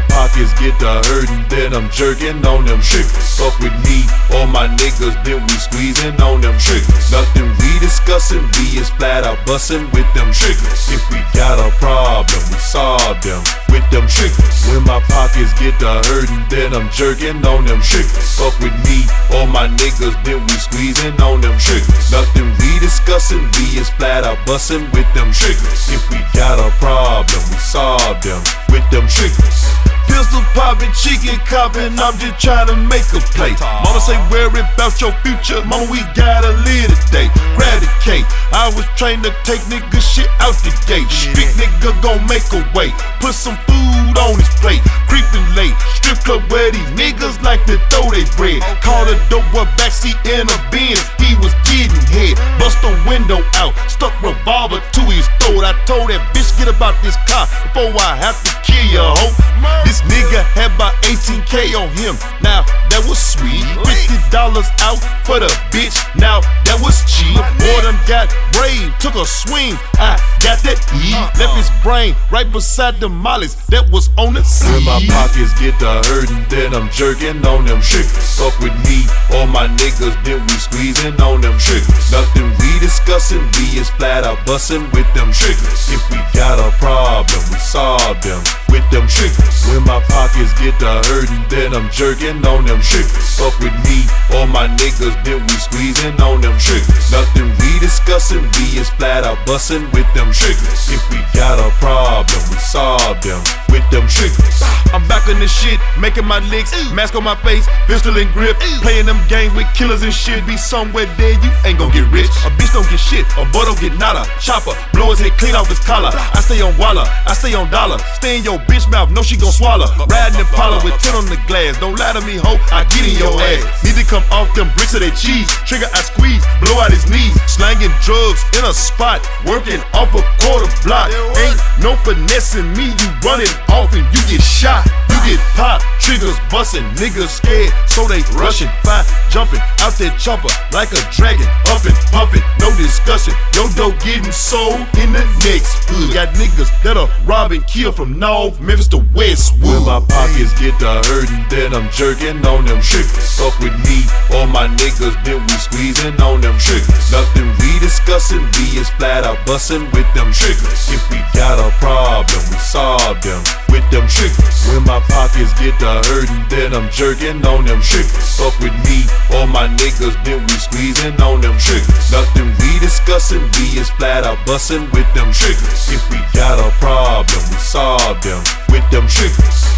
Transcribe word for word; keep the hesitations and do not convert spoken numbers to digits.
pockets get to hurtin', then I'm jerking on them triggers. Fuck with me or my niggas, then we squeezing on them triggers. Nothing we discussin', we is flat out bustin' with them triggers. If we got a problem, we solve them with them triggers. When my pockets get to hurtin', then I'm jerking on them triggers. Fuck with me or my niggas, then we squeezing on them triggers. Nothing we discussin', we is flat out bustin' with them triggers. If we got a problem, we solve them with them triggers. Pistol poppin', chicken coppin', I'm just tryna make a play. Mama say worry about your future, mama we gotta live today. Grab the cake, I was trained to take nigga shit out the gate. Street nigga gon' make a way, put some food on his plate. Creepin' late, strip club where these niggas like to throw they bread. Call the dope boy backseat in a Benz, he was getting head. Bust the window out, stuck revolver to his throat. I told that bitch get about this car before I have to kill you, ho. This nigga had about eighteen K on him, now that was sweet. Fifty dollars out for the bitch, now that was cheap. Boy done got brave, took a swing, I got that E. Left his brain right beside the mollies that was on the sea. When my pockets get to hurtin', then I'm jerking on them triggers. Fuck with me or my niggas, then we squeezing on them triggers. Nothing we discussin', we is flat out bustin' with them triggers. If we got a problem, we solve them with them triggers. When my pockets get to hurtin', then I'm jerking on them triggers. Fuck with me or my niggas, then we squeezing on them triggers. Nothing we discussin', we is flat out bustin' with them triggers. If we got a problem, we solve them with them triggers. I'm back on this shit, making my licks, mask on my face, pistol and grip, playing them games with killers and shit. Be somewhere there, you ain't gon' get rich. A bitch don't get shit, a boy don't get nada. Chopper, blow his head clean off his collar. I stay on Walla, I stay on dollar. Stay in your bitch mouth, know she gon' swallow. Riding Impala with ten on the glass. Don't lie to me, ho, I get in your ass. Need to come off them bricks of that cheese. Trigger I squeeze, blow out his knees. Slanging drugs in a spot, working off a quarter block. Ain't no finessing me, you running off and you get shot. You get popped, triggers bustin', niggas scared, so they rushin'. Fine, jumping out that chopper like a dragon, huffin', puffin', no discussion. Yo dope getting sold in the next hood. Got niggas that'll rob and kill from North Memphis to Westwood. When my pockets get to hurtin', then I'm jerking on them triggers. Fuck with me or my niggas, then we squeezing on them triggers. Nothing we discussin', we is flat out bustin' with them triggers. If we got a problem, we solve them with them triggers. When my pockets get to hurtin', then I'm jerking on them triggers. Fuck with me or my niggas, then we squeezing on them triggers. Nothing we discussin', we is flat out bustin' with them triggers. If we got a problem, we solve them with them triggers.